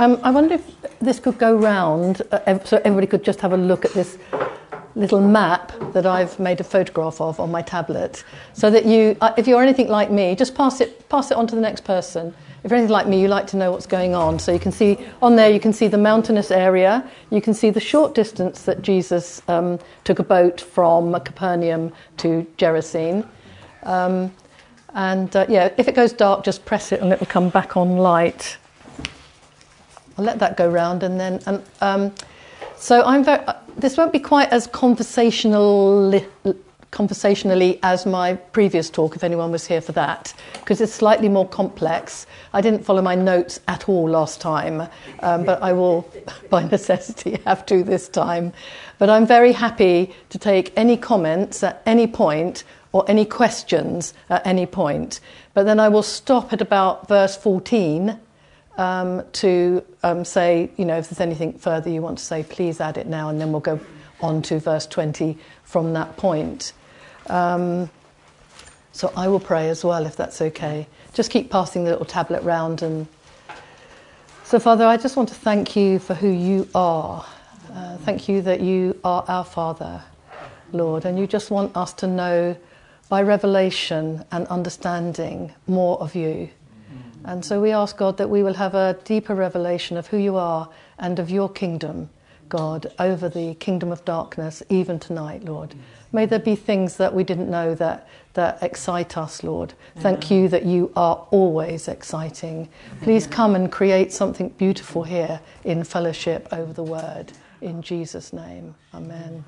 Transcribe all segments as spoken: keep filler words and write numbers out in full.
Um, I wonder if this could go round, uh, so everybody could just have a look at this little map that I've made a photograph of on my tablet, so that you, uh, if you're anything like me, just pass it, pass it on to the next person. If you're anything like me, you like to know what's going on. So you can see, on there you can see the mountainous area, you can see the short distance that Jesus um, took a boat from Capernaum to Gerasene. Um, and uh, yeah, if it goes dark, just press it and it will come back on light. I'll let that go round, and then and, um, so I'm very. Uh, this won't be quite as conversational, conversationally as my previous talk, if anyone was here for that, because it's slightly more complex. I didn't follow my notes at all last time, um, but I will, by necessity, have to this time. But I'm very happy to take any comments at any point or any questions at any point. But then I will stop at about verse fourteen. Um, to um, say, you know, if there's anything further you want to say, please add it now, and then we'll go on to verse twenty from that point. Um, so I will pray as well, if that's okay. Just keep passing the little tablet round. And so, Father, I just want to thank you for who you are. Uh, thank you that you are our Father, Lord, and you just want us to know by revelation and understanding more of you. And so we ask, God, that we will have a deeper revelation of who you are and of your kingdom, God, over the kingdom of darkness, even tonight, Lord. May there be things that we didn't know that, that excite us, Lord. Thank you that you are always exciting. Please come and create something beautiful here in fellowship over the word. In Jesus' name, amen.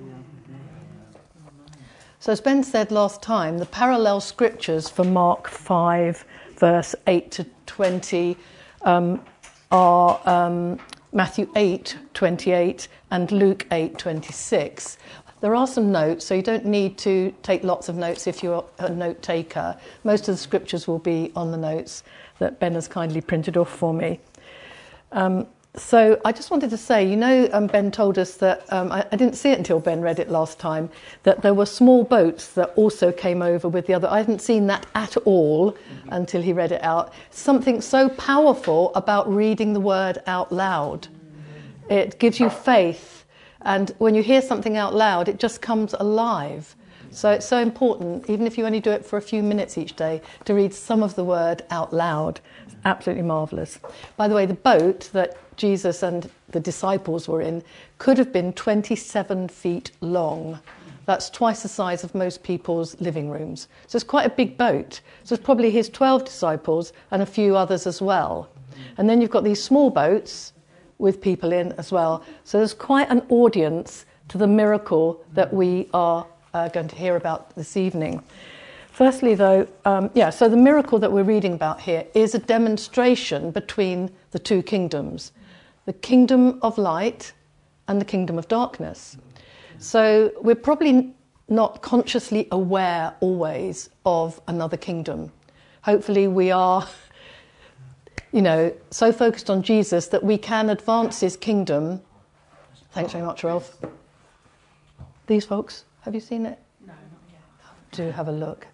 So as Ben said last time, the parallel scriptures for Mark five, verse eight to twenty um, are um, Matthew eight, twenty-eight and Luke eight, twenty-six. There are some notes, so you don't need to take lots of notes if you're a note taker. Most of the scriptures will be on the notes that Ben has kindly printed off for me. Um, So I just wanted to say, you know, um, Ben told us that, um, I, I didn't see it until Ben read it last time, that there were small boats that also came over with the other. I hadn't seen that at all until he read it out. Something so powerful about reading the word out loud. It gives you faith, and when you hear something out loud, it just comes alive. So it's so important, even if you only do it for a few minutes each day, to read some of the word out loud. It's absolutely marvellous. By the way, the boat that Jesus and the disciples were in could have been twenty-seven feet long. That's twice the size of most people's living rooms. So it's quite a big boat. So it's probably his twelve disciples and a few others as well. And then you've got these small boats with people in as well. So there's quite an audience to the miracle that we are uh, going to hear about this evening. Firstly, though, um, yeah, so the miracle that we're reading about here is a demonstration between the two kingdoms, the kingdom of light and the kingdom of darkness. So we're probably not consciously aware always of another kingdom. Hopefully we are, you know, so focused on Jesus that we can advance his kingdom. Thanks very much, Ralph. These folks, have you seen it? No, not yet. Do have a look.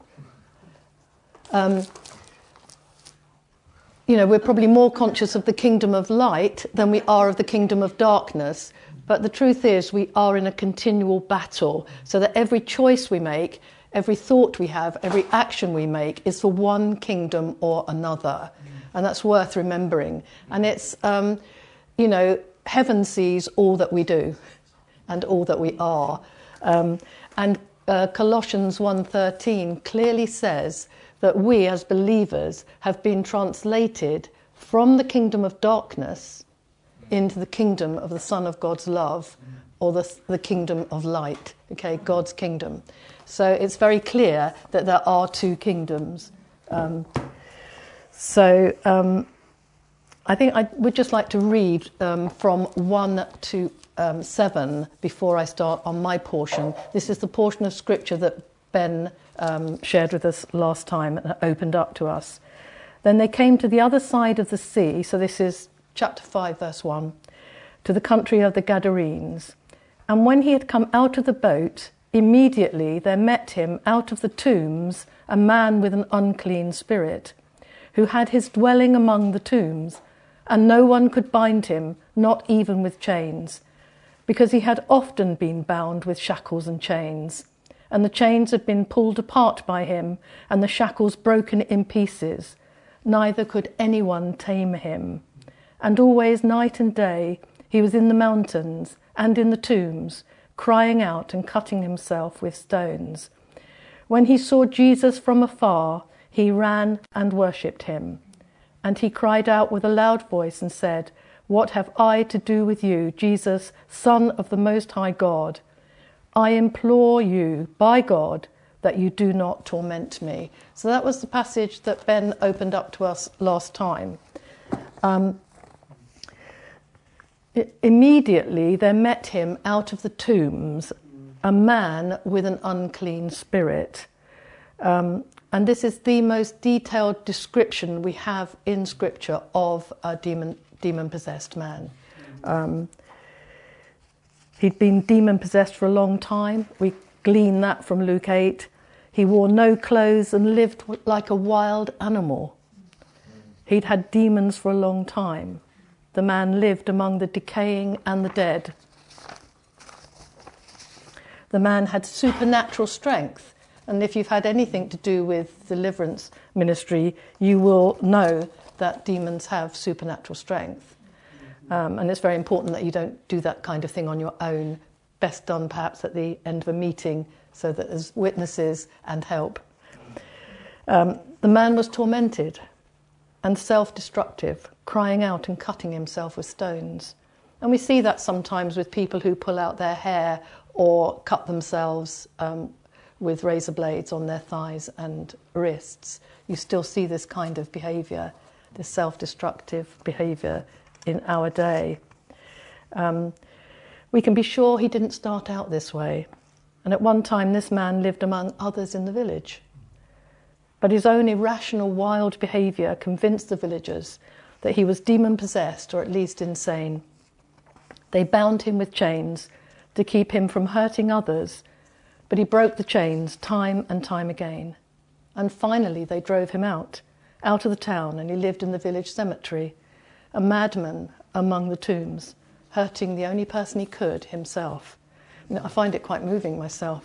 Um, you know, we're probably more conscious of the kingdom of light than we are of the kingdom of darkness. But the truth is we are in a continual battle, so that every choice we make, every thought we have, every action we make is for one kingdom or another. And that's worth remembering. And it's, um, you know, heaven sees all that we do and all that we are. Um, and uh, Colossians one thirteen clearly says that we as believers have been translated from the kingdom of darkness into the kingdom of the Son of God's love, or the, the kingdom of light, okay, God's kingdom. So it's very clear that there are two kingdoms. Um, so um, I think I would just like to read um, from one to um, seven before I start on my portion. This is the portion of scripture that Ben um, shared with us last time and opened up to us. Then they came to the other side of the sea, so this is chapter five, verse one, to the country of the Gadarenes. And when he had come out of the boat, immediately there met him out of the tombs a man with an unclean spirit, who had his dwelling among the tombs, and no one could bind him, not even with chains, because he had often been bound with shackles and chains, and the chains had been pulled apart by him, and the shackles broken in pieces. Neither could anyone tame him. And always, night and day, he was in the mountains and in the tombs, crying out and cutting himself with stones. When he saw Jesus from afar, he ran and worshipped him. And he cried out with a loud voice and said, "What have I to do with you, Jesus, Son of the Most High God? I implore you, by God, that you do not torment me." So that was the passage that Ben opened up to us last time. Um, immediately there met him out of the tombs a man with an unclean spirit. Um, And this is the most detailed description we have in Scripture of a demon, demon-possessed man. Um, he'd been demon-possessed for a long time. We glean that from Luke eight. He wore no clothes and lived like a wild animal. He'd had demons for a long time. The man lived among the decaying and the dead. The man had supernatural strength. And if you've had anything to do with deliverance ministry, you will know that demons have supernatural strength. Um, and it's very important that you don't do that kind of thing on your own. Best done perhaps at the end of a meeting so that there's witnesses and help. Um, the man was tormented and self-destructive, crying out and cutting himself with stones. And we see that sometimes with people who pull out their hair or cut themselves um, with razor blades on their thighs and wrists. You still see this kind of behaviour, this self-destructive behaviour in our day. Um, we can be sure he didn't start out this way. And at one time this man lived among others in the village. But his own irrational, wild behaviour convinced the villagers that he was demon-possessed, or at least insane. They bound him with chains to keep him from hurting others, but he broke the chains time and time again. And finally they drove him out, out of the town, and he lived in the village cemetery, a madman among the tombs, hurting the only person he could, himself. You know, I find it quite moving myself.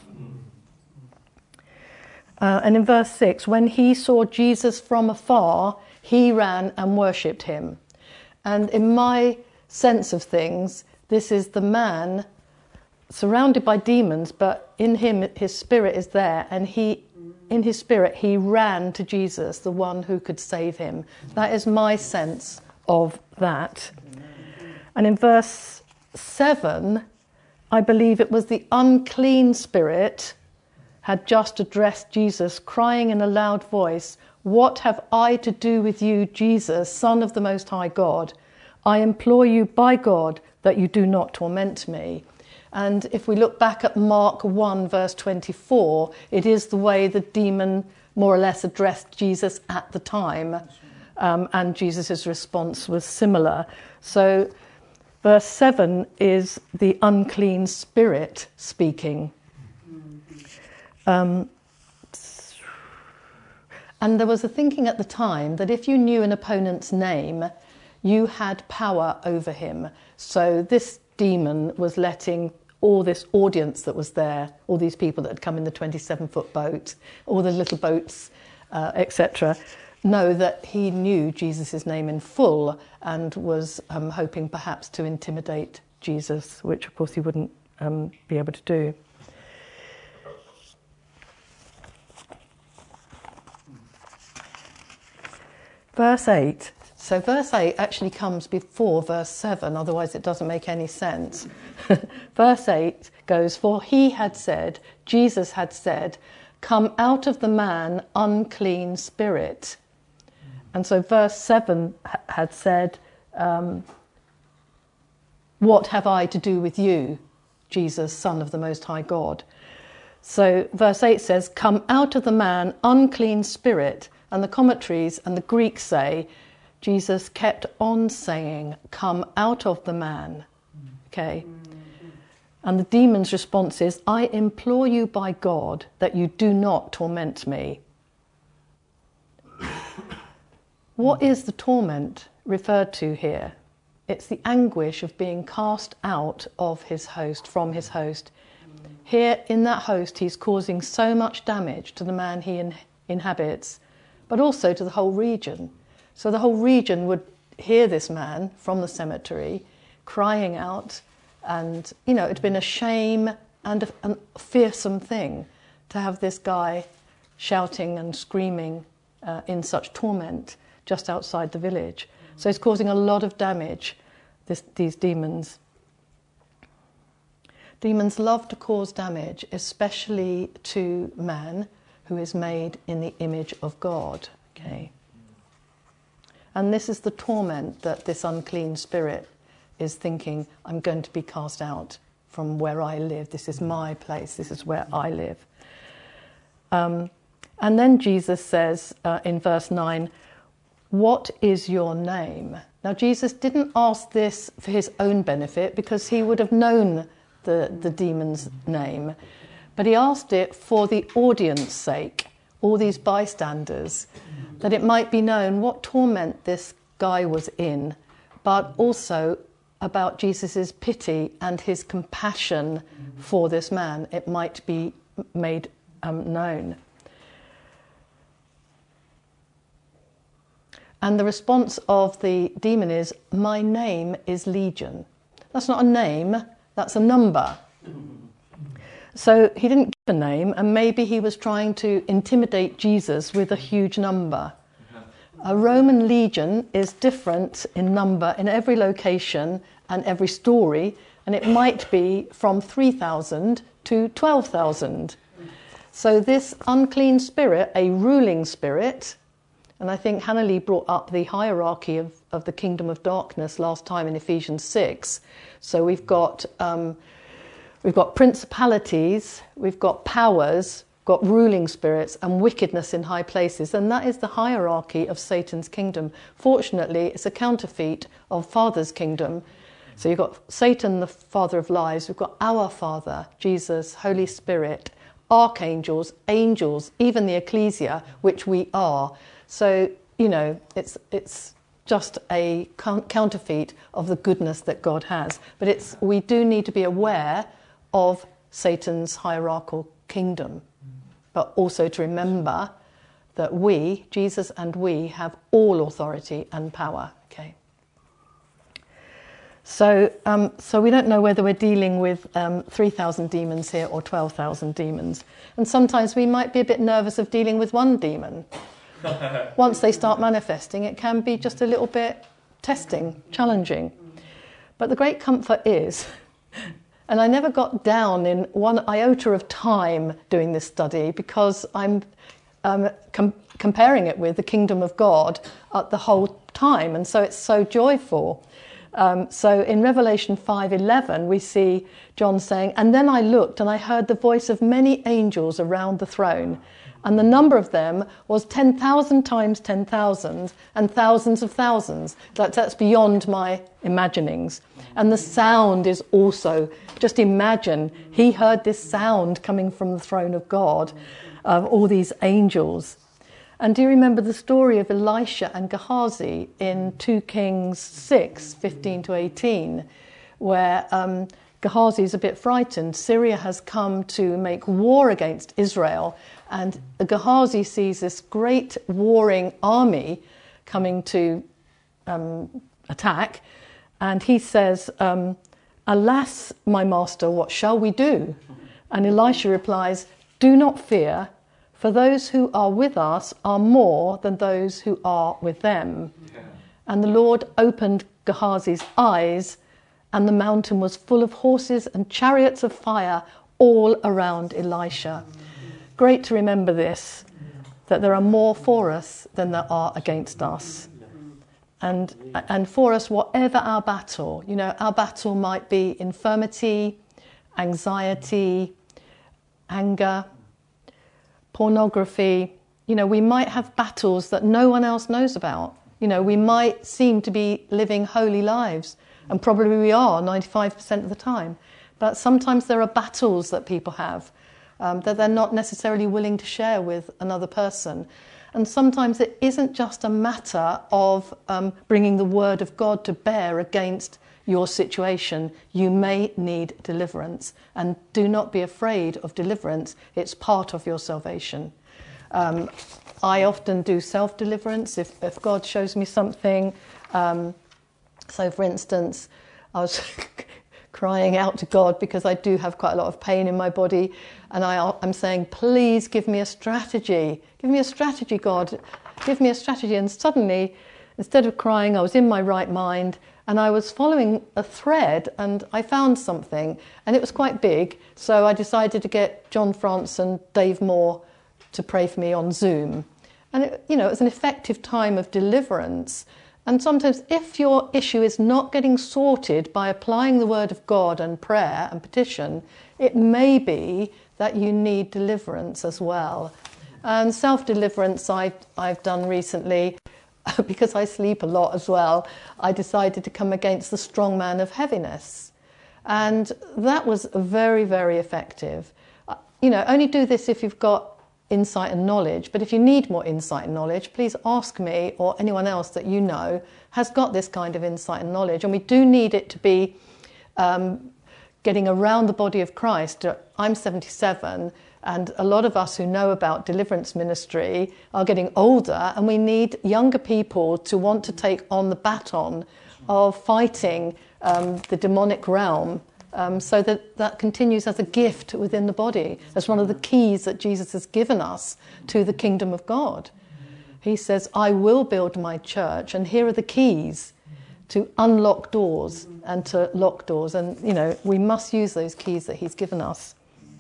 Uh, and in verse six, when he saw Jesus from afar, he ran and worshipped him. And in my sense of things, this is the man surrounded by demons, but in him his spirit is there, and he in his spirit he ran to Jesus, the one who could save him. That is my sense of that. And in verse seven, I believe it was the unclean spirit had just addressed Jesus, crying in a loud voice, "What have I to do with you, Jesus, Son of the Most High God? I implore you by God that you do not torment me." And if we look back at Mark one, verse twenty-four, it is the way the demon more or less addressed Jesus at the time, um, and Jesus' response was similar. So verse seven is the unclean spirit speaking. Um, and there was a thinking at the time that if you knew an opponent's name, you had power over him. So this demon was letting all this audience that was there, all these people that had come in the twenty-seven foot boat, all the little boats, uh, et cetera, know that he knew Jesus' name in full and was um, hoping perhaps to intimidate Jesus, which of course he wouldn't um, be able to do. Verse eight. So verse eight actually comes before verse seven, otherwise it doesn't make any sense. Verse eight goes, "For he had said," Jesus had said, "Come out of the man, unclean spirit." And so verse seven had said, um, "What have I to do with you, Jesus, Son of the Most High God?" So verse eight says, "Come out of the man, unclean spirit." And the commentaries and the Greeks say, Jesus kept on saying, "Come out of the man." Okay? And the demon's response is, "I implore you by God that you do not torment me." What is the torment? referred to here. It's the anguish of being cast out of his host, from his host. Here, in that host, he's causing so much damage to the man he in, inhabits, but also to the whole region. So the whole region would hear this man from the cemetery crying out, and, you know, it'd been a shame and a, a fearsome thing to have this guy shouting and screaming uh, in such torment just outside the village. So it's causing a lot of damage, this, these demons. Demons love to cause damage, especially to man who is made in the image of God. Okay. And this is the torment that this unclean spirit is thinking, I'm going to be cast out from where I live. This is my place. This is where I live. Um, and then Jesus says uh, in verse nine, what is your name? Now, Jesus didn't ask this for his own benefit because he would have known the, the demon's name, but he asked it for the audience's sake, all these bystanders, that it might be known what torment this guy was in, but also about Jesus' pity and his compassion for this man. It might be made um, known. And the response of the demon is, my name is Legion. That's not a name, that's a number. So he didn't give a name, and maybe he was trying to intimidate Jesus with a huge number. A Roman legion is different in number in every location and every story, and it might be from three thousand to twelve thousand. So this unclean spirit, a ruling spirit, and I think Hannah-Lee brought up the hierarchy of, of the kingdom of darkness last time in Ephesians six. So we've got um, we've got principalities, we've got powers, got ruling spirits and wickedness in high places, and that is the hierarchy of Satan's kingdom. Fortunately, it's a counterfeit of Father's kingdom. So you've got Satan, the father of lies, we've got our Father, Jesus, Holy Spirit, archangels, angels, even the ecclesia, which we are. So, you know, it's it's just a counterfeit of the goodness that God has. But it's we do need to be aware of Satan's hierarchical kingdom, but also to remember that we, Jesus and we, have all authority and power. Okay. So, um, so we don't know whether we're dealing with um, three thousand demons here or twelve thousand demons. And sometimes we might be a bit nervous of dealing with one demon. Once they start manifesting, it can be just a little bit testing, challenging. But the great comfort is, and I never got down in one iota of time doing this study because I'm um, com- comparing it with the kingdom of God at the whole time, and so it's so joyful. Um, so in Revelation five eleven, we see John saying, and then I looked and I heard the voice of many angels around the throne, and the number of them was ten thousand times ten thousand and thousands of thousands. That, that's beyond my imaginings. And the sound is also, just imagine, he heard this sound coming from the throne of God, of all these angels. And do you remember the story of Elisha and Gehazi in two Kings six, fifteen to eighteen, where um, Gehazi is a bit frightened. Syria has come to make war against Israel, and Gehazi sees this great warring army coming to um, attack, and he says, um, alas, my master, what shall we do? And Elisha replies, do not fear, for those who are with us are more than those who are with them. Yeah. And the Lord opened Gehazi's eyes, and the mountain was full of horses and chariots of fire all around Elisha. Great to remember this, that there are more for us than there are against us. And, and for us, whatever our battle, you know, our battle might be infirmity, anxiety, anger, pornography. You know, we might have battles that no one else knows about. You know, we might seem to be living holy lives, and probably we are ninety-five percent of the time. But sometimes there are battles that people have um, that they're not necessarily willing to share with another person. And sometimes it isn't just a matter of um, bringing the word of God to bear against your situation. You may need deliverance, and do not be afraid of deliverance. It's part of your salvation. Um, I often do self-deliverance if, if God shows me something. Um, so, for instance, I was crying out to God because I do have quite a lot of pain in my body, and I, I'm saying, please give me a strategy. Give me a strategy, God. Give me a strategy. And suddenly, instead of crying, I was in my right mind, and I was following a thread, and I found something, and it was quite big. So I decided to get John France and Dave Moore to pray for me on Zoom. And it, you know, it was an effective time of deliverance. And sometimes if your issue is not getting sorted by applying the word of God and prayer and petition, it may be that you need deliverance as well. And self-deliverance I, I've done recently, because I sleep a lot as well, I decided to come against the strong man of heaviness. And that was very, very effective. You know, only do this if you've got insight and knowledge, but if you need more insight and knowledge, please ask me or anyone else that you know has got this kind of insight and knowledge. And we do need it to be um, getting around the body of Christ. I'm seventy-seven, and a lot of us who know about deliverance ministry are getting older, and we need younger people to want to take on the baton of fighting um, the demonic realm. Um, so that that continues as a gift within the body, as one of the keys that Jesus has given us to the kingdom of God. He says, I will build my church, and here are the keys to unlock doors and to lock doors. And, you know, we must use those keys that he's given us.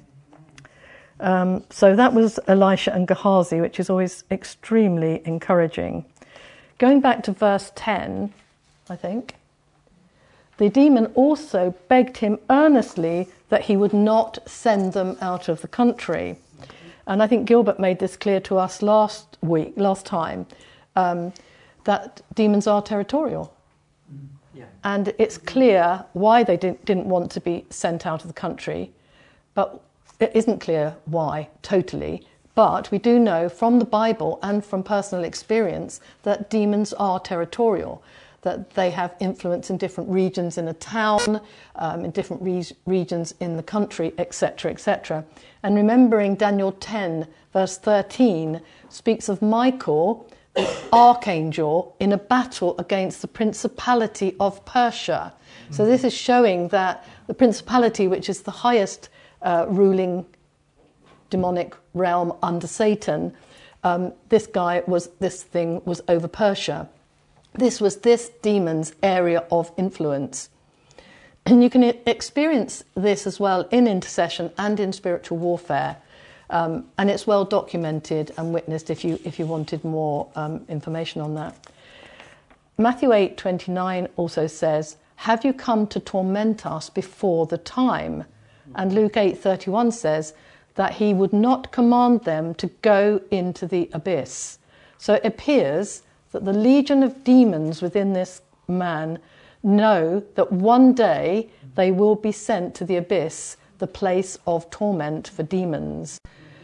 Um, so that was Elisha and Gehazi, which is always extremely encouraging. Going back to verse ten, I think. The demon also begged him earnestly that he would not send them out of the country. And I think Gilbert made this clear to us last week, last time, um, that demons are territorial. Yeah. And it's clear why they didn't, didn't want to be sent out of the country, but it isn't clear why totally. But we do know from the Bible and from personal experience that demons are territorial, that they have influence in different regions in a town, um, in different re- regions in the country, et cetera, et cetera. And remembering Daniel ten, verse thirteen, speaks of Michael, the archangel, in a battle against the principality of Persia. Mm-hmm. So this is showing that the principality, which is the highest uh, ruling demonic realm under Satan, um, this guy was, this thing was over Persia. This was this demon's area of influence. And you can experience this as well in intercession and in spiritual warfare. Um, and it's well documented and witnessed if you if you wanted more um, information on that. Matthew eight twenty-nine also says, have you come to torment us before the time? And Luke eight thirty-one says that he would not command them to go into the abyss. So it appears that the legion of demons within this man know that one day they will be sent to the abyss, the place of torment for demons.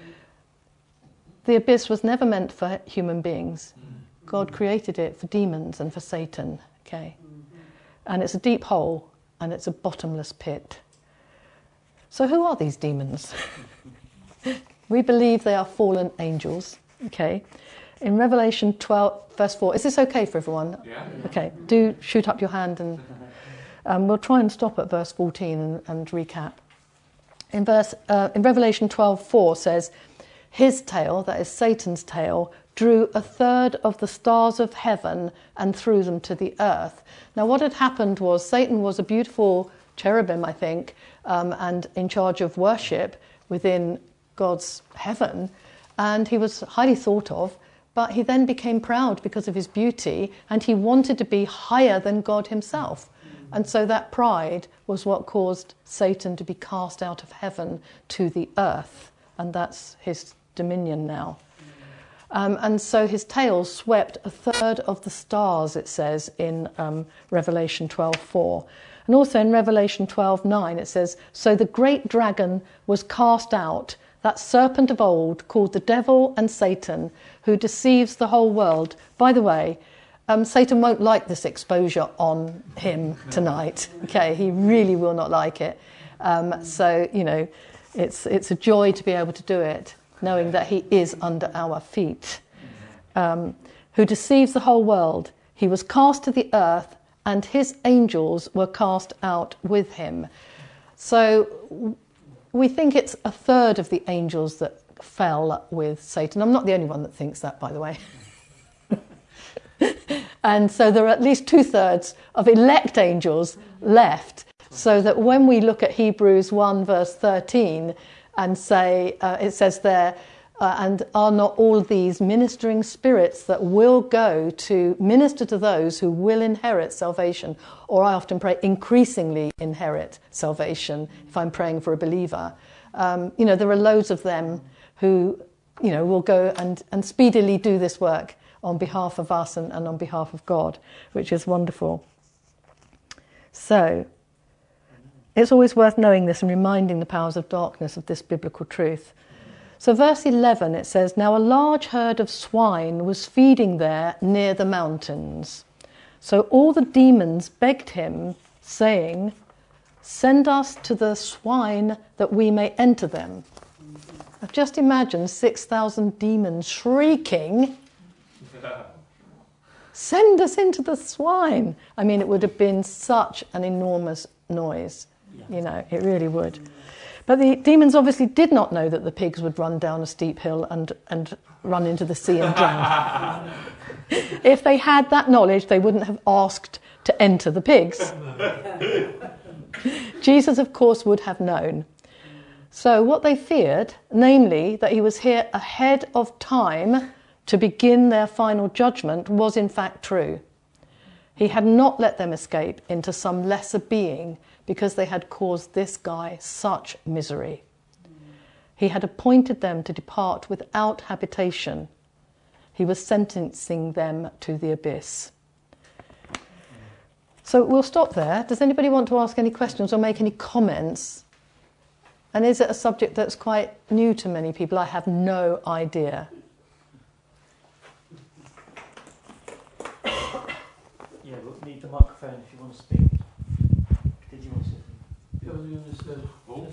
The abyss was never meant for human beings. God created it for demons and for Satan, okay? And it's a deep hole, and it's a bottomless pit. So who are these demons? We believe they are fallen angels, okay? In Revelation twelve, verse four, is this okay for everyone? Yeah. Okay, do shoot up your hand, and um, we'll try and stop at verse fourteen and, and recap. In verse uh, in Revelation twelve four says, his tail, that is Satan's tail, drew a third of the stars of heaven and threw them to the earth. Now what had happened was Satan was a beautiful cherubim, I think, um, and in charge of worship within God's heaven, and he was highly thought of. But he then became proud because of his beauty, and he wanted to be higher than God himself. And so that pride was what caused Satan to be cast out of heaven to the earth. And that's his dominion now. Um, and so his tail swept a third of the stars, it says in um, Revelation twelve four. And also in Revelation twelve nine it says, so the great dragon was cast out, that serpent of old called the devil and Satan, who deceives the whole world. By the way, um, Satan won't like this exposure on him tonight. Okay, he really will not like it. Um, so, you know, it's it's a joy to be able to do it, knowing that he is under our feet. Um, who deceives the whole world. He was cast to the earth, and his angels were cast out with him. So we think it's a third of the angels that fell with Satan. I'm not the only one that thinks that, by the way. And so there are at least two-thirds of elect angels left, so that when we look at Hebrews one verse thirteen and say, uh, it says there, uh, and are not all these ministering spirits that will go to minister to those who will inherit salvation, or I often pray increasingly inherit salvation if I'm praying for a believer. Um, you know, there are loads of them who, you know, will go and, and speedily do this work on behalf of us and, and on behalf of God, which is wonderful. So, it's always worth knowing this and reminding the powers of darkness of this biblical truth. So verse eleven, it says, now a large herd of swine was feeding there near the mountains. So all the demons begged him, saying, send us to the swine that we may enter them. I've just imagined six thousand demons shrieking, send us into the swine. I mean, it would have been such an enormous noise. You know, it really would. But the demons obviously did not know that the pigs would run down a steep hill and, and run into the sea and drown. If they had that knowledge, they wouldn't have asked to enter the pigs. Jesus, of course, would have known. So what they feared, namely that he was here ahead of time to begin their final judgment, was in fact true. He had not let them escape into some lesser being because they had caused this guy such misery. He had appointed them to depart without habitation. He was sentencing them to the abyss. So we'll stop there. Does anybody want to ask any questions or make any comments? And is it a subject that's quite new to many people? I have no idea. Yeah, we'll need the microphone if you want to speak. Did you want to say? Yeah, I was going to say, oh.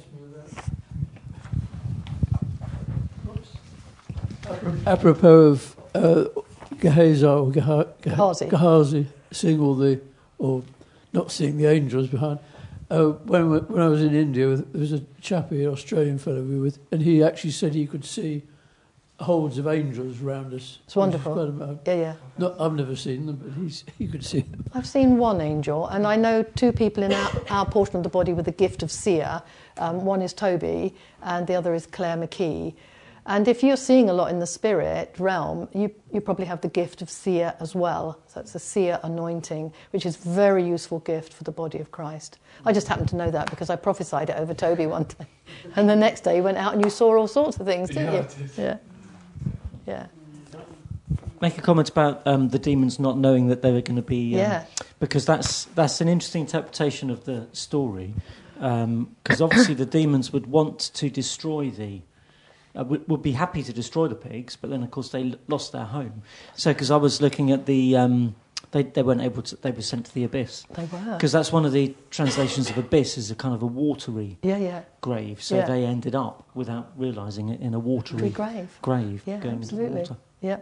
Oops. Apropos of uh, Gehazi or Geha- Gehazi. Gehazi seeing all the, or not seeing the angels behind. Uh, when when I was in India, there was a chappy, an Australian fellow we were with, and he actually said he could see hordes of angels around us. It's wonderful. Yeah, yeah. Not, I've never seen them, but he's, he could see them. I've seen one angel, and I know two people in our, our portion of the body with the gift of seer. Um, one is Toby, and the other is Claire McKee. And if you're seeing a lot in the spirit realm, you, you probably have the gift of seer as well. So it's a seer anointing, which is a very useful gift for the body of Christ. I just happened to know that because I prophesied it over Toby one day. And the next day you went out and you saw all sorts of things, didn't yeah, you? Yeah. Yeah. Make a comment about um, the demons not knowing that they were going to be... Um, yeah. Because that's that's an interesting interpretation of the story. Because um, obviously the demons would want to destroy the... Uh, would, would be happy to destroy the pigs, but then of course they l- lost their home. So because I was looking at the... Um, they, they weren't able to... They were sent to the abyss. They were. Because that's one of the translations of abyss is a kind of a watery yeah, yeah. grave. So yeah. they ended up, without realising it, in a watery grave. grave yeah, going absolutely. into the water. Yeah.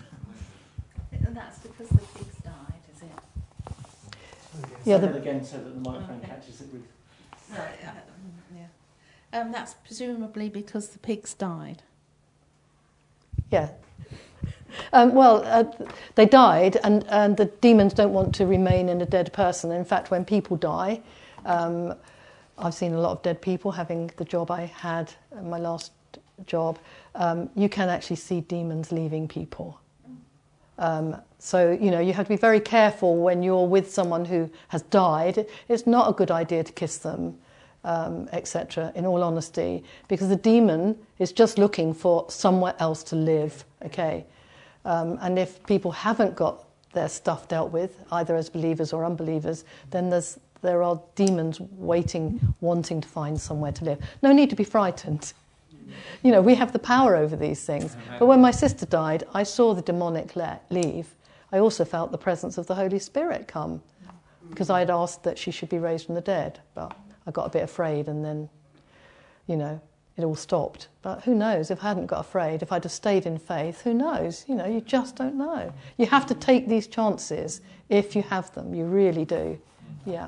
And that's because the pigs died, is it? Yeah, Say the, that again so that the microphone Okay. catches it, Ruth. No, uh, yeah. Um, that's presumably because the pigs died. yeah. Um, well, uh, they died, and, and the demons don't want to remain in a dead person. In fact, when people die, um, I've seen a lot of dead people having the job I had, uh, my last job, um, you can actually see demons leaving people. Um, so, you know, you have to be very careful when you're with someone who has died. It's not a good idea to kiss them, um, et cetera, in all honesty, because the demon is just looking for somewhere else to live, okay? Um, and if people haven't got their stuff dealt with, either as believers or unbelievers, then there's there are demons waiting, wanting to find somewhere to live. No need to be frightened. You know, we have the power over these things. But when my sister died, I saw the demonic le- leave. I also felt the presence of the Holy Spirit come, because I had asked that she should be raised from the dead. But I got a bit afraid, and then, you know, it all stopped. But who knows? If I hadn't got afraid, if I'd have stayed in faith, who knows? You know, you just don't know. You have to take these chances if you have them. You really do. Yeah.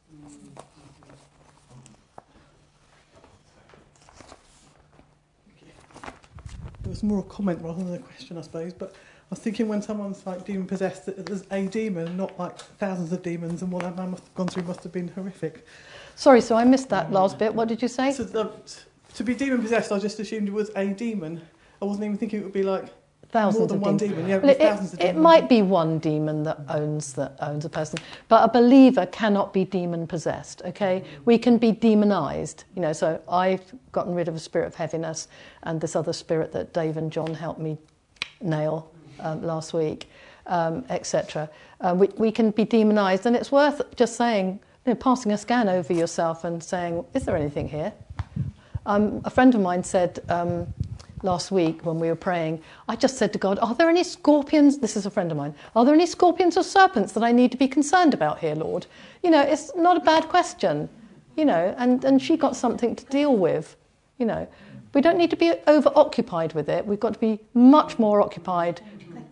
It was more a comment rather than a question, I suppose. But I was thinking, when someone's like demon possessed, that there's a demon, not like thousands of demons, and what that man must have gone through must have been horrific. Sorry, so I missed that last bit. What did you say? So the, to be demon possessed, I just assumed it was a demon. I wasn't even thinking it would be like Thousands more than of one demons. demon. Yeah, it, Well, was it, thousands of it demons. might be one demon that owns that owns a person, but a believer cannot be demon possessed. Okay, we can be demonized. You know, so I've gotten rid of a spirit of heaviness, and this other spirit that Dave and John helped me nail um, last week, um, et cetera. Uh, we, we can be demonized, and it's worth just saying, you know, passing a scan over yourself and saying, "Is there anything here?" Um, a friend of mine said. Um, Last week when we were praying, I just said to God, are there any scorpions? This is a friend of mine. Are there any scorpions or serpents that I need to be concerned about here, Lord? You know, it's not a bad question, you know, and, and she got something to deal with, you know. We don't need to be over-occupied with it. We've got to be much more occupied.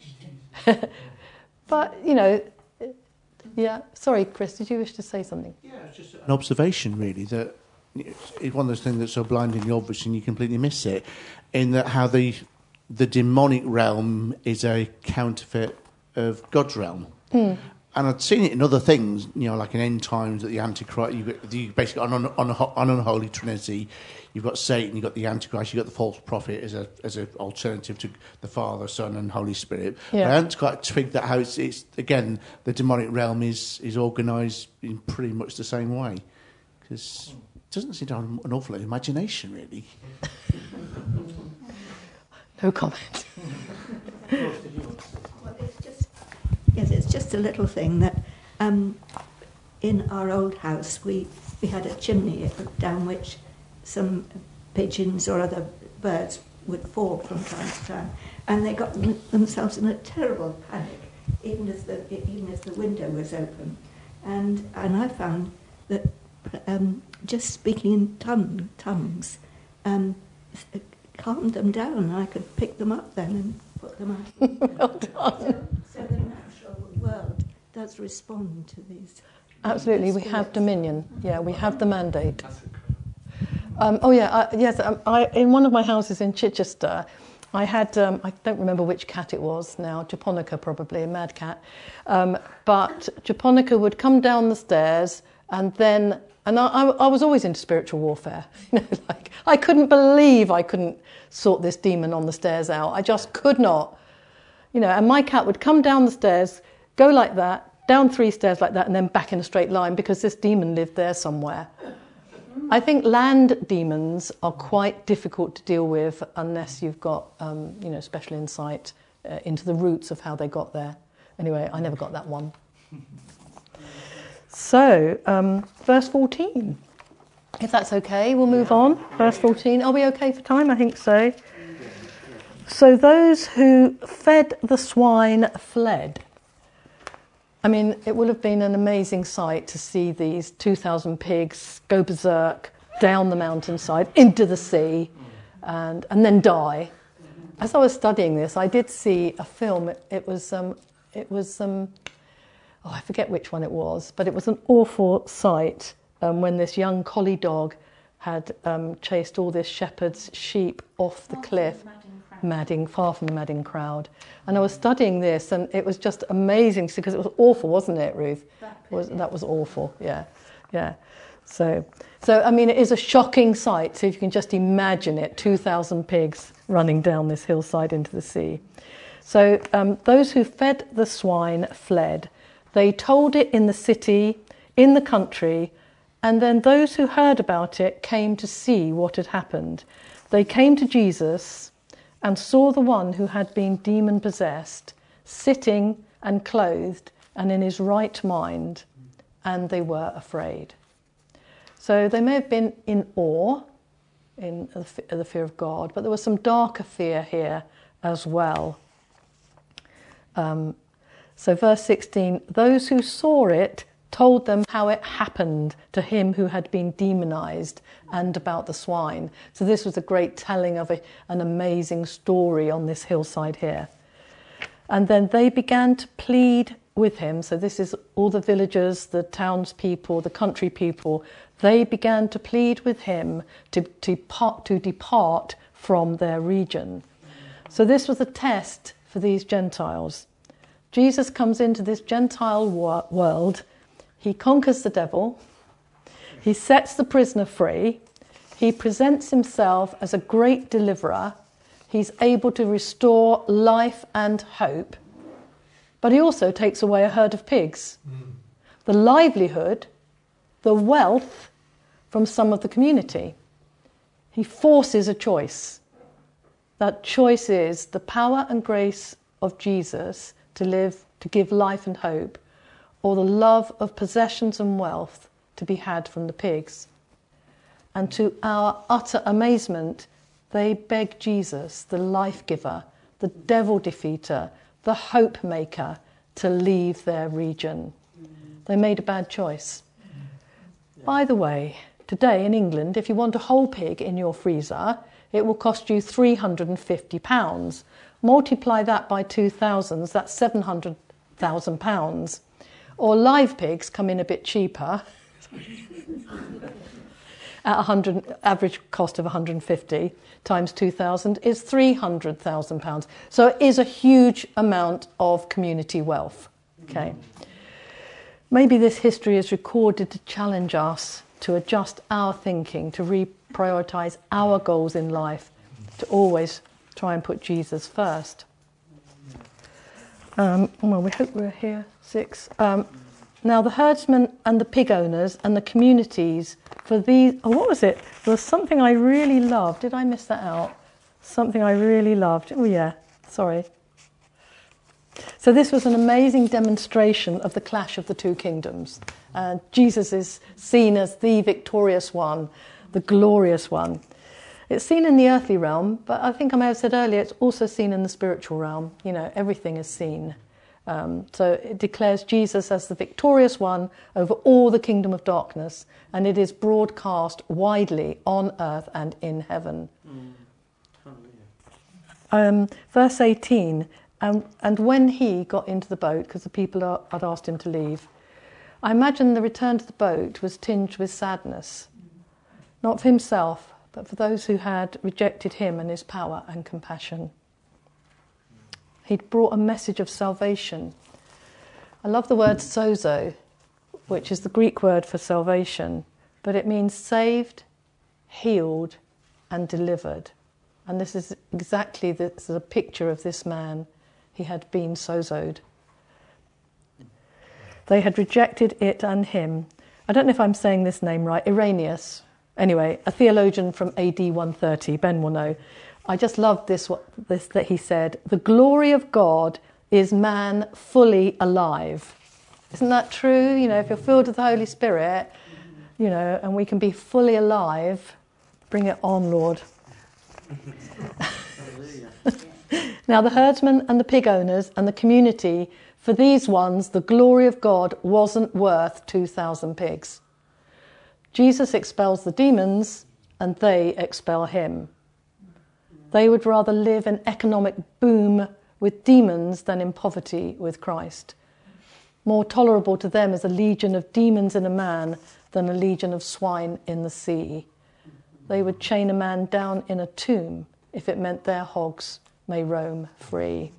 But, you know, yeah. Sorry, Chris, did you wish to say something? Yeah, it's just an observation, really, that it's one of those things that's so blindingly obvious and you completely miss it, in that how the the demonic realm is a counterfeit of God's realm. Mm. And I'd seen it in other things, you know, like in end times, that the Antichrist, you've got the, basically on, on, on an unholy trinity, you've got Satan, you've got the Antichrist, you've got the false prophet as a as an alternative to the Father, Son and Holy Spirit. Yeah. But I hadn't quite twigged that how it's, it's, again, the demonic realm is, is organised in pretty much the same way. Because it doesn't seem to have an awful lot of imagination, really. No comment. Well, it's just, yes, it's just a little thing that um, in our old house we, we had a chimney down which some pigeons or other birds would fall from time to time, and they got them, themselves in a terrible panic, even as the even as the window was open, and and I found that um, just speaking in tongue, tongues um, calmed them down. I could pick them up then and put them out. Well done. So, so the natural world does respond to these. Absolutely, we have dominion. Yeah, we have the mandate. Um, oh yeah, uh, yes. Um, I, in one of my houses in Chichester, I had, um, I don't remember which cat it was now, Japonica probably, a mad cat. Um, but Japonica would come down the stairs and then, and I, I was always into spiritual warfare. You know, like I couldn't believe I couldn't sort this demon on the stairs out. I just could not. You know, and my cat would come down the stairs, go like that, down three stairs like that, and then back in a straight line because this demon lived there somewhere. I think land demons are quite difficult to deal with unless you've got, um, you know, special insight uh, into the roots of how they got there. Anyway, I never got that one. So, um, verse fourteen. If that's okay, we'll move on. Verse fourteen. Are we okay for time? I think so. So those who fed the swine fled. I mean, it would have been an amazing sight to see these two thousand pigs go berserk down the mountainside into the sea and and then die. As I was studying this, I did see a film. It, it was, um, it was um, oh, I forget which one it was, but it was an awful sight um, when this young collie dog had um, chased all this shepherd's sheep off the cliff. Madding, far from the madding crowd. And I was studying this and it was just amazing because it was awful, wasn't it, Ruth? That, it was, that was awful, yeah, yeah. So, so, I mean, it is a shocking sight. So if you can just imagine it, two thousand pigs running down this hillside into the sea. So um, those who fed the swine fled. They told it in the city, in the country, and then those who heard about it came to see what had happened. They came to Jesus and saw the one who had been demon-possessed, sitting and clothed and in his right mind, and they were afraid. So they may have been in awe, in the, f- the fear of God, but there was some darker fear here as well. Um, so verse sixteen, those who saw it told them how it happened to him who had been demonized and about the swine. So this was a great telling of a, an amazing story on this hillside here. And then they began to plead with him. So this is all the villagers, the townspeople, the country people. They began to plead with him to, to, part, to depart from their region. So this was a test for these Gentiles. Jesus comes into this Gentile wor- world. He conquers the devil. He sets the prisoner free. He presents himself as a great deliverer. He's able to restore life and hope. But he also takes away a herd of pigs, mm. the livelihood, the wealth from some of the community. He forces a choice. That choice is the power and grace of Jesus to live, to give life and hope, or the love of possessions and wealth to be had from the pigs. And to our utter amazement, they beg Jesus, the life giver, the devil defeater, the hope maker, to leave their region. They made a bad choice. By the way, today in England, if you want a whole pig in your freezer, it will cost you three hundred fifty pounds. Multiply that by two thousands, that's seven hundred thousand pounds. Or live pigs come in a bit cheaper, at one hundred, average cost of one hundred fifty times two thousand is three hundred thousand pounds. So it is a huge amount of community wealth. Okay. Maybe this history is recorded to challenge us to adjust our thinking, to reprioritise our goals in life, to always try and put Jesus first. Um, well, we hope we're here. Six. Um, now, the herdsmen and the pig owners and the communities for these... Oh, what was it? There was something I really loved. Did I miss that out? Something I really loved. Oh, yeah. Sorry. So this was an amazing demonstration of the clash of the two kingdoms. Uh, Jesus is seen as the victorious one, the glorious one. It's seen in the earthly realm, but I think I may have said earlier, it's also seen in the spiritual realm. You know, everything is seen. Um, so it declares Jesus as the victorious one over all the kingdom of darkness, and it is broadcast widely on earth and in heaven. Mm. Um, verse eighteen, um, and when he got into the boat, because the people are, had asked him to leave, I imagine the return to the boat was tinged with sadness, not for himself, but for those who had rejected him and his power and compassion. He'd brought a message of salvation. I love the word sozo, which is the Greek word for salvation, but it means saved, healed, and delivered. And this is exactly the, this is a picture of this man. He had been sozoed. They had rejected it and him. I don't know if I'm saying this name right, Irenaeus. Anyway, a theologian from A D one thirty, Ben will know. I just loved this, what, this that he said, the glory of God is man fully alive. Isn't that true? You know, if you're filled with the Holy Spirit, you know, and we can be fully alive, bring it on, Lord. Now, the herdsmen and the pig owners and the community, for these ones, the glory of God wasn't worth two thousand pigs. Jesus expels the demons and they expel him. They would rather live in economic boom with demons than in poverty with Christ. More tolerable to them is a legion of demons in a man than a legion of swine in the sea. They would chain a man down in a tomb if it meant their hogs may roam free.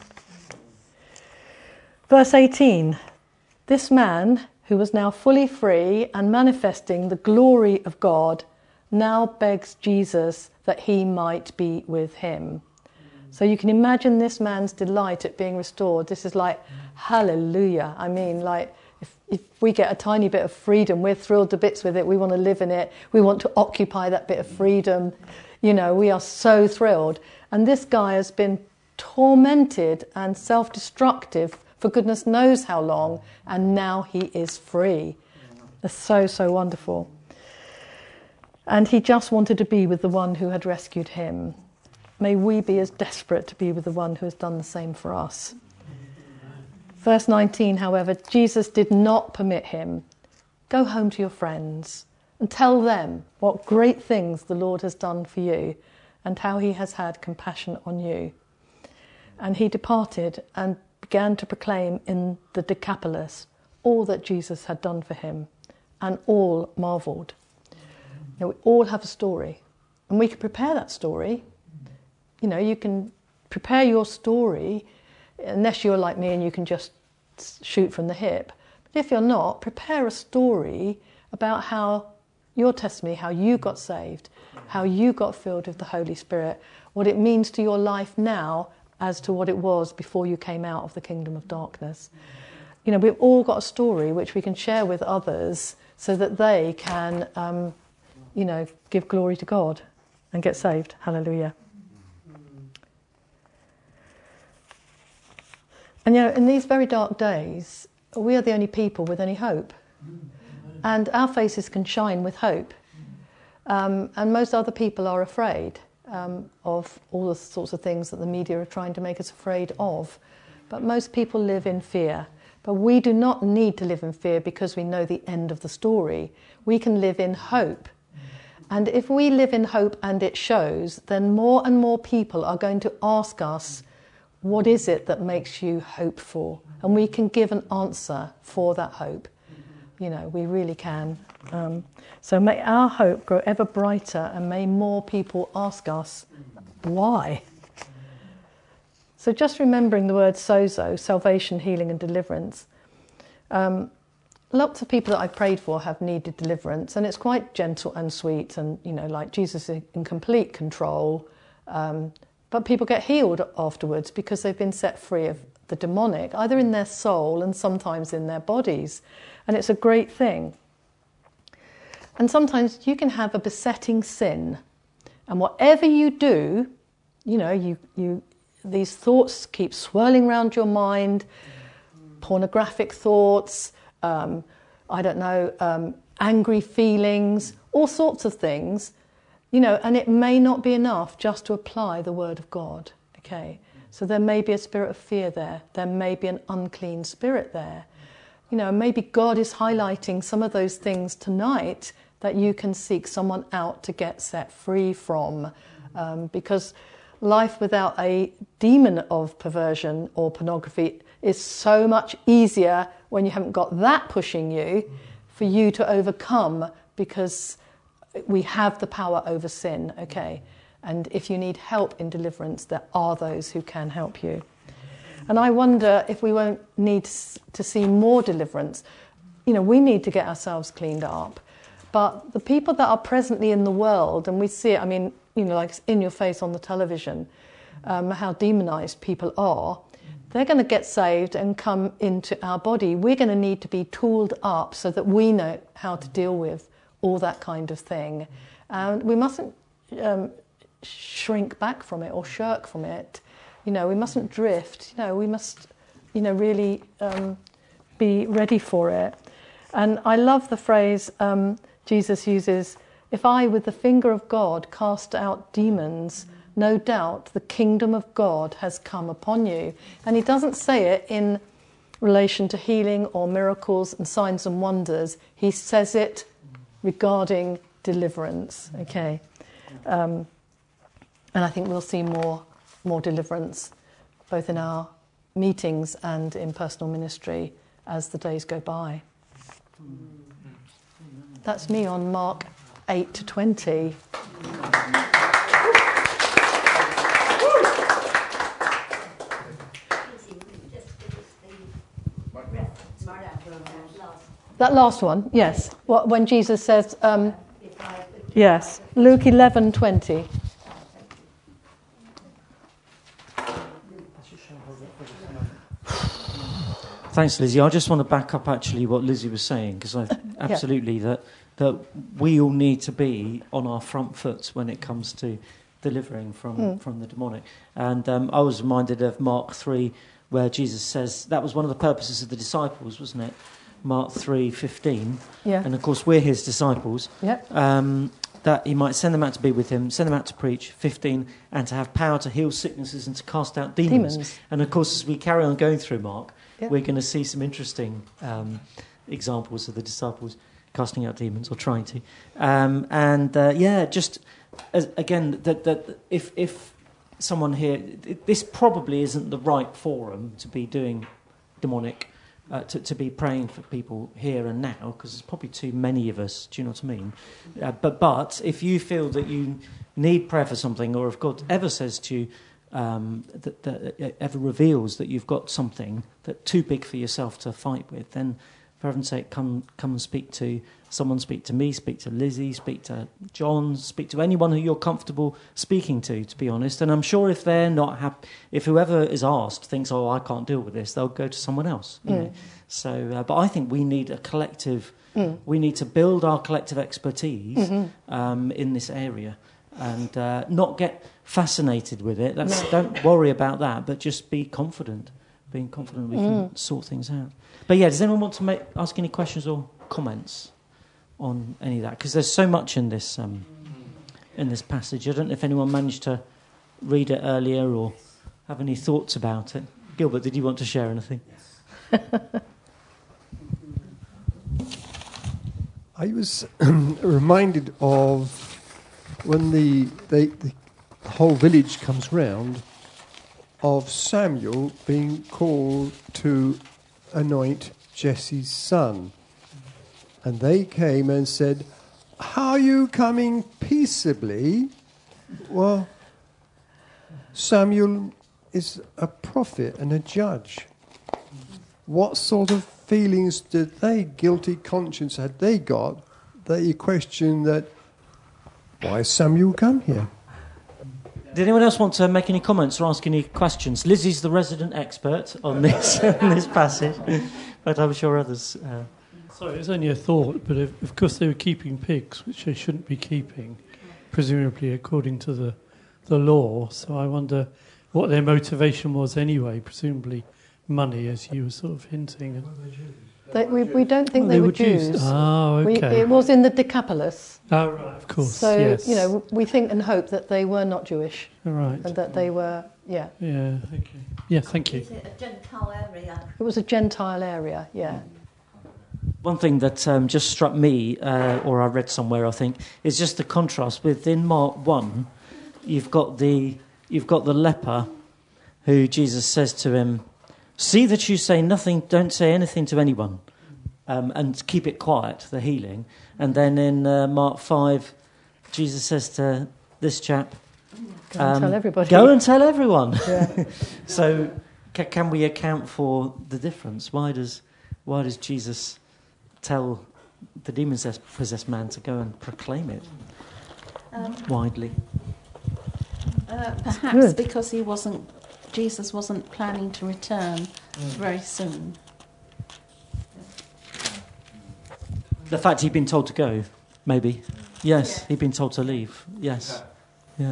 Verse eighteen, this man, who was now fully free and manifesting the glory of God, now begs Jesus that he might be with him. So you can imagine this man's delight at being restored. This is like, hallelujah. I mean, like, if, if we get a tiny bit of freedom, we're thrilled to bits with it. We want to live in it. We want to occupy that bit of freedom. You know, we are so thrilled. And this guy has been tormented and self-destructive for goodness knows how long, and now he is free. It's so, so wonderful. And he just wanted to be with the one who had rescued him. May we be as desperate to be with the one who has done the same for us. Verse nineteen, however, Jesus did not permit him. Go home to your friends and tell them what great things the Lord has done for you and how he has had compassion on you. And he departed and began to proclaim in the Decapolis all that Jesus had done for him, and all marvelled. You know, we all have a story, and we can prepare that story. You know, you can prepare your story, unless you're like me and you can just shoot from the hip. But if you're not, prepare a story about how your testimony, how you got saved, how you got filled with the Holy Spirit, what it means to your life now as to what it was before you came out of the kingdom of darkness. You know, we've all got a story which we can share with others so that they can, um, you know, give glory to God and get saved. Hallelujah. And, you know, in these very dark days, we are the only people with any hope. And our faces can shine with hope. Um, and most other people are afraid um, of all the sorts of things that the media are trying to make us afraid of. But most people live in fear. But we do not need to live in fear because we know the end of the story. We can live in hope. And if we live in hope and it shows, then more and more people are going to ask us, what is it that makes you hopeful? And we can give an answer for that hope. You know, we really can. Um, so may our hope grow ever brighter, and may more people ask us, why? So just remembering the word sozo, salvation, healing and deliverance. Um, lots of people that I've prayed for have needed deliverance, and it's quite gentle and sweet, and, you know, like Jesus is in complete control. Um, but people get healed afterwards because they've been set free of the demonic, either in their soul and sometimes in their bodies. And it's a great thing. And sometimes you can have a besetting sin. And whatever you do, you know, you, you these thoughts keep swirling around your mind, pornographic thoughts, um, I don't know, um, angry feelings, all sorts of things, you know, and it may not be enough just to apply the word of God, okay? So there may be a spirit of fear there. There may be an unclean spirit there. You know, maybe God is highlighting some of those things tonight that you can seek someone out to get set free from. Um, because life without a demon of perversion or pornography is so much easier when you haven't got that pushing you for you to overcome, because we have the power over sin, okay? And if you need help in deliverance, there are those who can help you. And I wonder if we won't need to see more deliverance. You know, we need to get ourselves cleaned up. But the people that are presently in the world, and we see it, I mean, you know, like in your face on the television, um, how demonized people are, they're going to get saved and come into our body. We're going to need to be tooled up so that we know how to deal with all that kind of thing. And we mustn't um, shrink back from it or shirk from it. You know, we mustn't drift. You know, we must, you know, really um, be ready for it. And I love the phrase um, Jesus uses, if I with the finger of God cast out demons, no doubt the kingdom of God has come upon you. And he doesn't say it in relation to healing or miracles and signs and wonders. He says it regarding deliverance, okay? Um, and I think we'll see more, more deliverance, both in our meetings and in personal ministry as the days go by. That's me on Mark eight to twenty. That last one, yes. What, when Jesus says, um, yes, Luke eleven twenty. Thanks, Lizzie. I just want to back up actually what Lizzie was saying, because I absolutely yeah. that that we all need to be on our front foot when it comes to delivering from mm. from the demonic. And um, I was reminded of Mark three, where Jesus says that was one of the purposes of the disciples, wasn't it? Mark three fifteen. Yeah. And of course we're his disciples. Yeah. Um, that he might send them out to be with him, send them out to preach, fifteen, and to have power to heal sicknesses and to cast out demons. Demons. And of course, as we carry on going through Mark, Yeah. we're going to see some interesting um, examples of the disciples casting out demons, or trying to. Um, and uh, yeah, just as, again, that that if if someone here, this probably isn't the right forum to be doing demonic. Uh, to, to be praying for people here and now, because there's probably too many of us. Do you know what I mean? Uh, but but if you feel that you need prayer for something, or if God ever says to you, um, that, that ever reveals that you've got something that's too big for yourself to fight with, then for heaven's sake, come come and speak to someone. Speak to me. Speak to Lizzie. Speak to John. Speak to anyone who you're comfortable speaking to. To be honest, and I'm sure if they're not happy, if whoever is asked thinks, "Oh, I can't deal with this," they'll go to someone else. You Mm. know? So, uh, but I think we need a collective. Mm. We need to build our collective expertise Mm-hmm. um, in this area, and uh, not get fascinated with it. That's, No. Don't worry about that, but just be confident. Being confident we can Mm. sort things out. But yeah, does anyone want to make, ask any questions or comments on any of that? Because there's so much in this um, in this passage. I don't know if anyone managed to read it earlier or have any thoughts about it. Gilbert, did you want to share anything? I was reminded of when the, they, the whole village comes round, of Samuel being called to anoint Jesse's son. And they came and said, "How are you coming peaceably?" Well, Samuel is a prophet and a judge. What sort of feelings did they, guilty conscience had they got, that you question that, why has Samuel come here? Did anyone else want to make any comments or ask any questions? Lizzie's the resident expert on this on this passage, but I'm sure others... Uh... Sorry, it's only a thought, but if, of course they were keeping pigs, which they shouldn't be keeping, presumably according to the, the law. So I wonder what their motivation was anyway, presumably money, as you were sort of hinting. They, we, we don't think Well, they, they were were Jews. Jews. Oh, We, okay. it was in the Decapolis. Oh, right, of course, So, yes. you know, we think and hope that they were not Jewish. Right. And that they were, yeah. Yeah, okay. Yeah, thank you. Is it a Gentile area? It was a Gentile area, yeah. One thing that um, just struck me, uh, or I read somewhere, I think, is just the contrast. Within Mark one, you've got the you've got the leper, who Jesus says to him, "See that you say nothing. Don't say anything to anyone, um, and keep it quiet." The healing, and then in uh, Mark five, Jesus says to this chap, Go and tell everybody. Go and tell everyone." Yeah. So, ca- can we account for the difference? Why does why does Jesus tell the demon-possessed man to go and proclaim it Um, widely? Uh, perhaps good. because he wasn't, Jesus wasn't planning to return very soon. The fact he'd been told to go, maybe. Yes, he'd been told to leave. Yes. Yeah.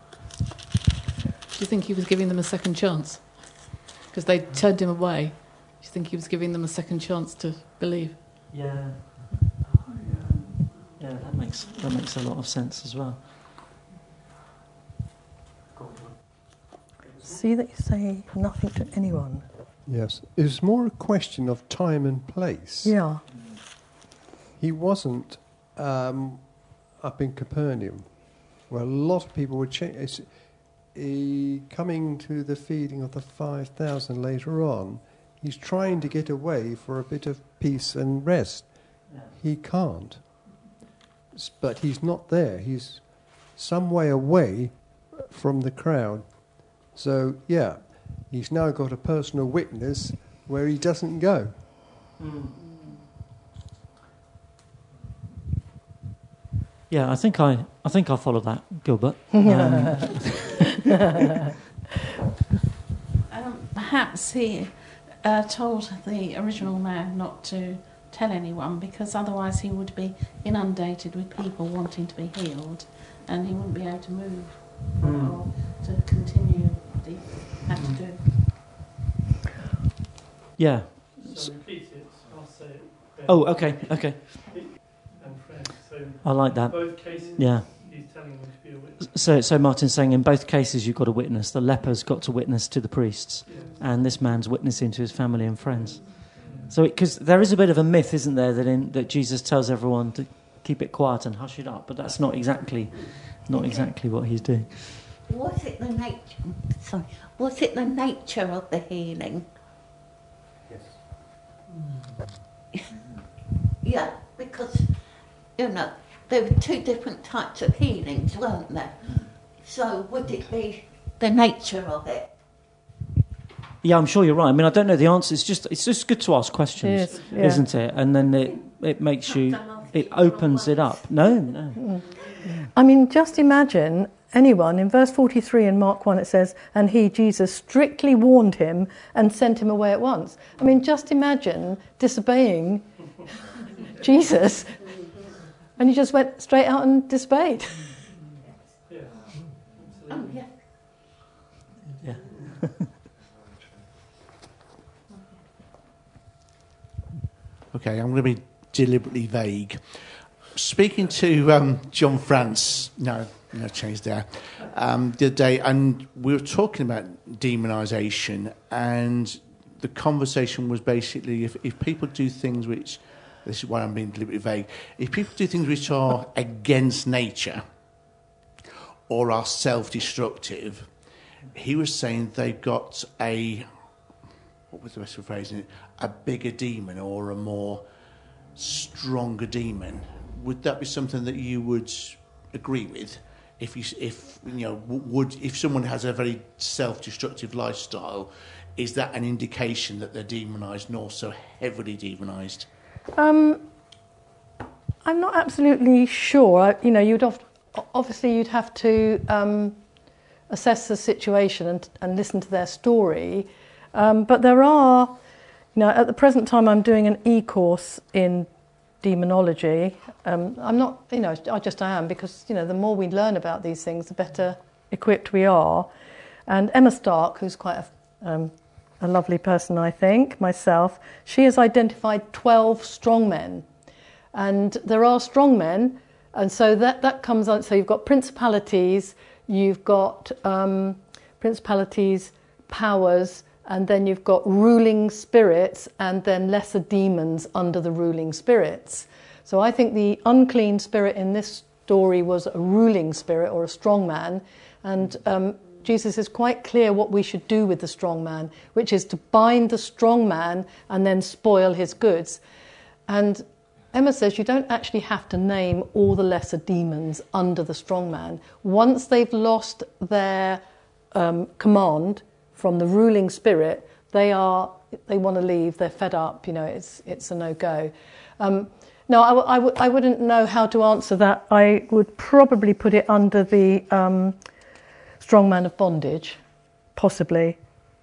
Do you think he was giving them a second chance? Because they turned him away. Do you think he was giving them a second chance to believe? Yeah. Yeah, that makes that makes a lot of sense as well. See that you say nothing to anyone. Yes, it was more a question of time and place. Yeah. He wasn't um, up in Capernaum, where a lot of people were cha- it's, he, coming to the feeding of the five thousand later on. He's trying to get away for a bit of peace and rest. Yeah. He can't. S- But he's not there. He's some way away from the crowd. So, yeah, he's now got a personal witness where he doesn't go. Mm. Yeah, I think I I think I'll follow that, Gilbert. Um, Um, perhaps he uh, told the original man not to tell anyone, because otherwise he would be inundated with people wanting to be healed, and he wouldn't be able to move Mm. or to continue what he had to do. yeah. So repeat it. I'll say it. Oh, okay, okay. And friends. So I like that. Both cases, Yeah. he's telling them to be a witness. So, so Martin's saying in both cases you've got a witness. The leper's got to witness to the priests, and this man's witnessing to his family and friends. So, because there is a bit of a myth, isn't there, that in, that Jesus tells everyone to keep it quiet and hush it up, but that's not exactly, not exactly what he's doing. Was it the nature? Sorry. Was it the nature of the healing? Yes. Yeah, because you know there were two different types of healings, weren't there? So would it be the nature of it? Yeah, I'm sure you're right. I mean, I don't know the answer. It's just it's just good to ask questions, Yes, yeah. isn't it? And then it it makes you, it opens it up. No, no. I mean, just imagine anyone, in verse forty-three in Mark one it says, and he, Jesus, strictly warned him and sent him away at once. I mean, just imagine disobeying Jesus and you just went straight out and disobeyed. Oh yeah. Yeah. Okay, I'm going to be deliberately vague. Speaking to um, John France, no, no change there, um, the other day, and we were talking about demonisation, and the conversation was basically if, if people do things which, this is why I'm being deliberately vague, if people do things which are against nature or are self-destructive, he was saying they've got a, what was the best of phrasing it, a bigger demon or a more stronger demon. Would that be something that you would agree with? If you, if you know, would if someone has a very self-destructive lifestyle, is that an indication that they're demonised and also heavily demonised? Um, I'm not absolutely sure. I, you know, you'd have, obviously you'd have to um, assess the situation and, and listen to their story. Um, but there are, you know, at the present time I'm doing an e-course in demonology. Um, I'm not, you know, I just I am because, you know, the more we learn about these things, the better equipped we are. And Emma Stark, who's quite a, um, a lovely person, I think, myself, she has identified twelve strong men. And there are strong men, and so that, that comes on, so you've got principalities, you've got um, principalities, powers, and then you've got ruling spirits and then lesser demons under the ruling spirits. So I think the unclean spirit in this story was a ruling spirit or a strong man. And um, Jesus is quite clear what we should do with the strong man, which is to bind the strong man and then spoil his goods. And Emma says you don't actually have to name all the lesser demons under the strong man. Once they've lost their um, command from the ruling spirit, they are they want to leave. They're fed up. You know, it's it's a no go. Um, no, I, w- I, w- I wouldn't know how to answer that. I would probably put it under the um, strong man of bondage, possibly.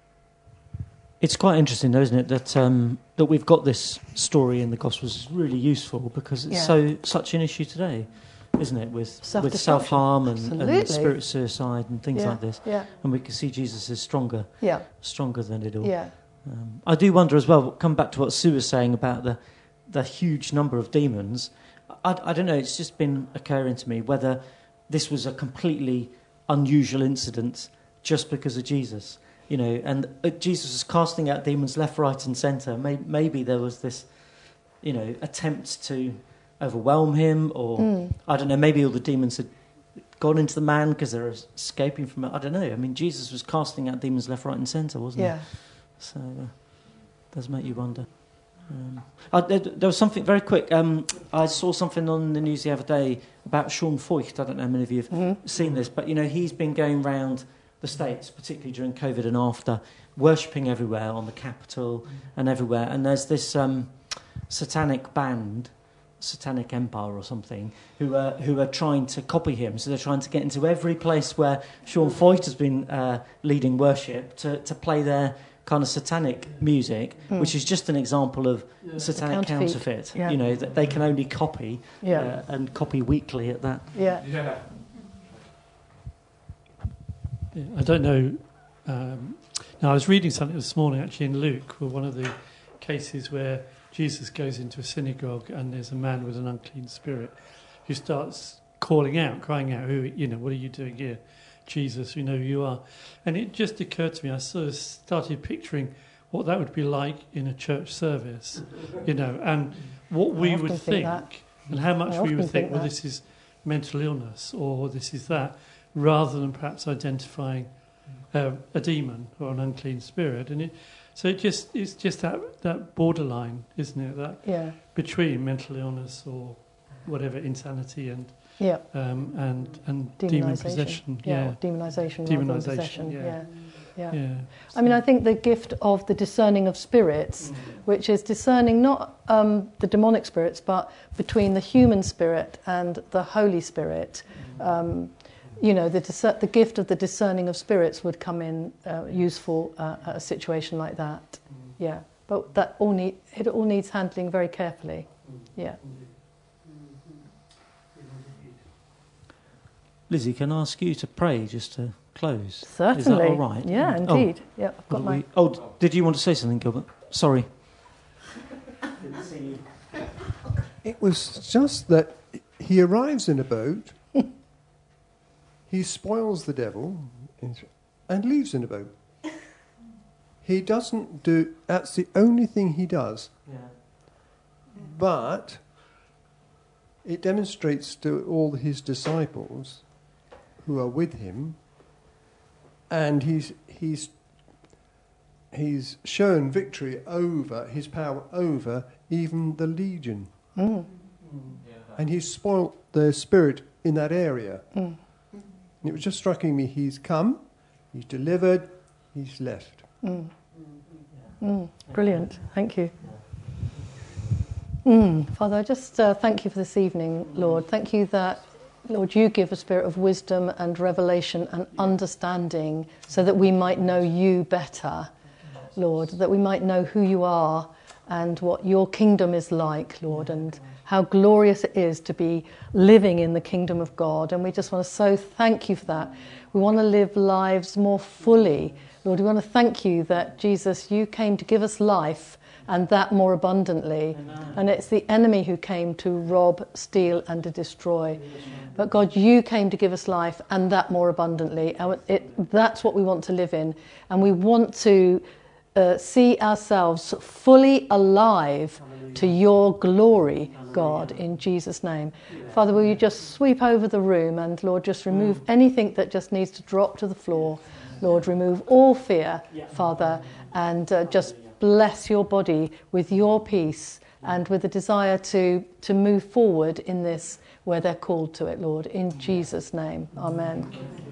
It's quite interesting, though, isn't it, that um, that we've got this story in the Gospels is really useful because it's Yeah. so such an issue today, isn't it, with with Self-destruction. self-harm and, Absolutely. and spirit suicide and things Yeah, like this. yeah. And we can see Jesus is stronger, Yeah, stronger than it all. yeah. Um, I do wonder as well, come back to what Sue was saying about the the huge number of demons. I, I don't know, it's just been occurring to me whether this was a completely unusual incident just because of Jesus. You know, and uh, Jesus was casting out demons left, right and centre. Maybe, maybe there was this, you know, attempt to overwhelm him, or, Mm. I don't know, maybe all the demons had gone into the man because they're escaping from it. I don't know. I mean, Jesus was casting out demons left, right and centre, wasn't Yeah. he? So, uh, does make you wonder. Um, I, there, there was something very quick. Um, I saw something on the news the other day about Sean Feucht. I don't know how many of you have Mm-hmm. seen this, but, you know, he's been going round the States, particularly during COVID and after, worshipping everywhere on the Capitol and everywhere. And there's this um, satanic band, Satanic Empire or something, who are, who are trying to copy him. So they're trying to get into every place where Sean Feucht has been uh, leading worship to, to play their kind of satanic music, Mm. which is just an example of satanic Counterfeit. counterfeit. Yeah. You know, that they can only copy Yeah. uh, and copy weekly at that. Yeah. Yeah, I don't know. Um, now, I was reading something this morning, actually, in Luke, where one of the cases where Jesus goes into a synagogue and there's a man with an unclean spirit. who starts calling out, crying out, "Who, you know, what are you doing here? Jesus, we know who you are." And it just occurred to me, I sort of started picturing what that would be like in a church service, you know, and what we would think, think and how much we would think, think well, this is mental illness or this is that, rather than perhaps identifying uh, a demon or an unclean spirit. And it, so it just it's just that, that borderline, isn't it, that yeah. between mental illness or whatever, insanity and yeah. um, and and demon possession. Yeah, yeah. demonisation, demonisation, possession. yeah. yeah. Yeah. yeah. I mean, I think the gift of the discerning of spirits, mm. which is discerning not um, the demonic spirits, but between the human spirit and the Holy Spirit. Um, you know, the, discer- the gift of the discerning of spirits would come in uh, useful uh, at a situation like that. Mm. Yeah, but that all need it all needs handling very carefully. Yeah. Lizzie, can I ask you to pray just to close? Certainly. Is that all right? Yeah, indeed. Oh, yeah, I've got my... We, oh, did you want to say something, Gilbert? Sorry. It was just that he arrives in a boat, he spoils the devil, and leaves in a boat. He doesn't do... That's the only thing he does. Yeah. But it demonstrates to all his disciples who are with him, and he's he's he's shown victory over his power over even the legion, mm. and he's spoilt their spirit in that area. Mm. And it was just striking me: he's come, he's delivered, he's left. Mm. Mm. Brilliant, thank you. Mm. Father, I just uh, thank you for this evening, Lord. Thank you that, Lord, you give a spirit of wisdom and revelation and understanding so that we might know you better, Lord, that we might know who you are and what your kingdom is like, Lord, and how glorious it is to be living in the kingdom of God. And we just want to so thank you for that. We want to live lives more fully. Lord, we want to thank you that, Jesus, you came to give us life and that more abundantly. Amen. And it's the enemy who came to rob, steal and to destroy. But God, you came to give us life and that more abundantly. And it, that's what we want to live in. And we want to uh, see ourselves fully alive Hallelujah. To your glory, Hallelujah. God, in Jesus' name. Yeah. Father, will you just sweep over the room and, Lord, just remove mm. anything that just needs to drop to the floor. Lord, remove all fear, yeah. Father, and uh, just bless your body with your peace and with a desire to, to move forward in this where they're called to it, Lord. In Jesus' name, amen.